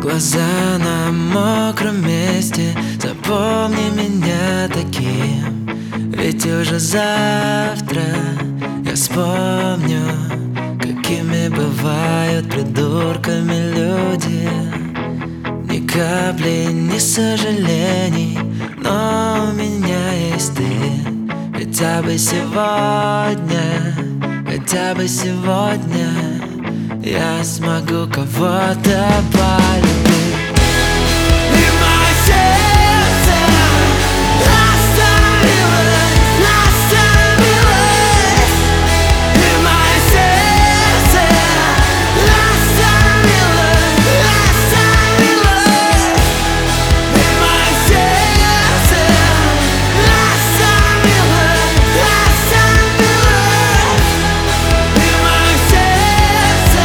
Глаза на мокром месте, запомни меня таким. Ведь уже завтра я вспомню, какими бывают придурками люди. Ни капли, ни сожалений, но у меня есть ты. Хотя бы сегодня, хотя бы сегодня я смогу кого-то полюбить. И мое сердце остановилось, остановилось. И мое сердце остановилось, остановилось. И мое сердце остановилось, остановилось. И мое сердце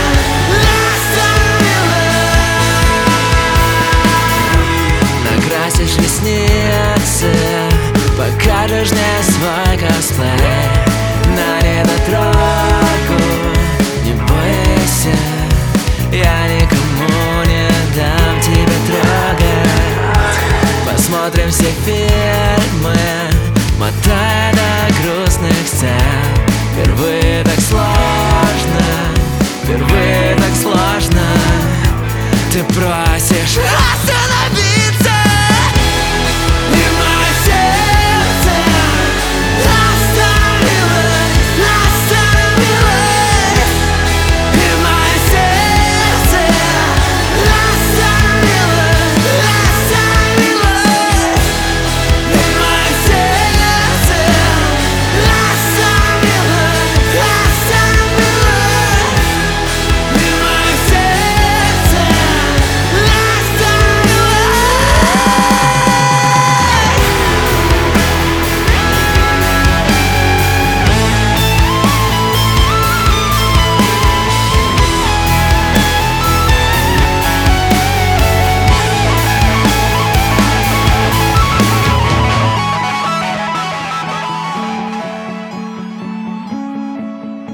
накрасишь ресницы, покажешь мне свой косплей на недотрогу. Не бойся, я никому не дам тебя трогать. Посмотрим все фильмы, мотая до грустных сцен. Впервые так сложно, впервые так сложно. Ты просишь остановиться. И мое сердце остановилось, остановилось. И мое сердце остановилось, остановилось. И мое сердце остановилось, остановилось. И мое сердце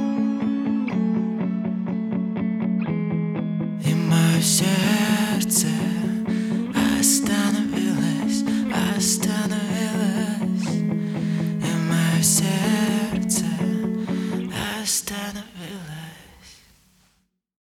и мое сердце